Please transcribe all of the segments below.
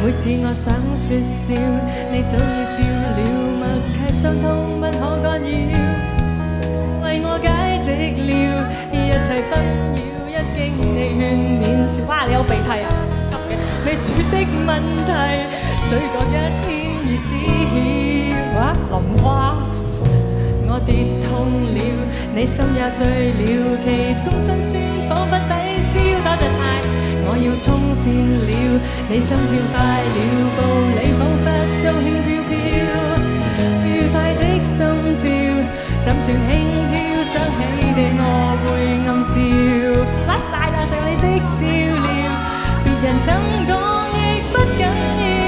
每次我想说笑，你早已笑了，默契傷痛不可干擾，為我解寂了一切紛擾，一經你勸勉說，哇你有鼻涕啊，濕嘅，未說的問題，嘴角一天已知曉，哇林花。我跌痛了，你心也碎了，其中辛酸彷彿抵消。多謝晒，我要衝線了，你心跳快了，步履彷彿都輕飄飄。愉快的心照，怎算輕佻？想起的我會暗笑。甩晒啦，剩你的照料，別人怎講亦不緊要。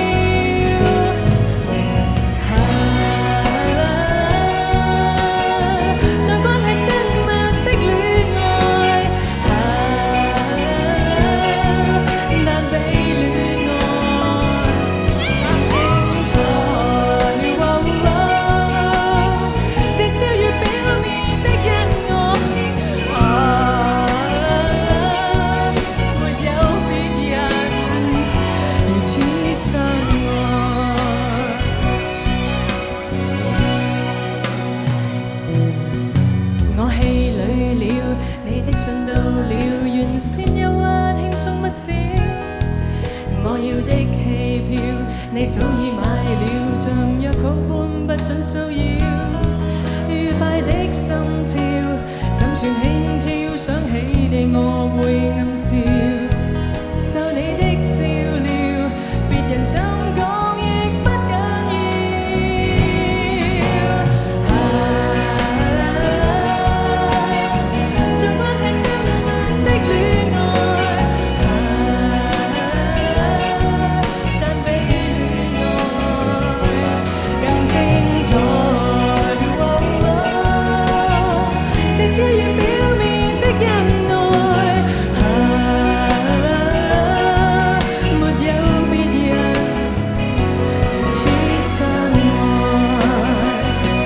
我要的戲票，你早已買了，像約好般不准騷擾。愉快的心照，怎算輕佻？想起你我會暗笑。受你的照料，別人怎講亦不緊要。像關係親密的戀愛。超越表面的恩愛，沒有別人似相愛。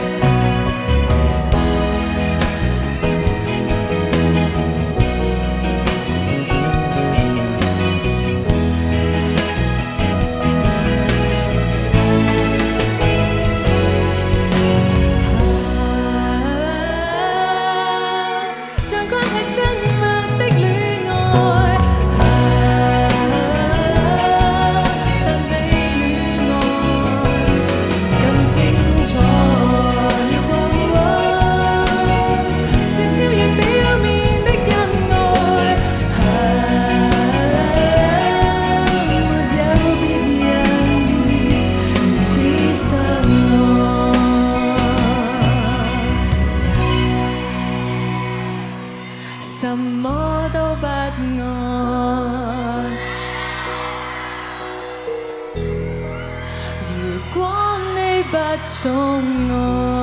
什麼都不愛，如果你不寵愛。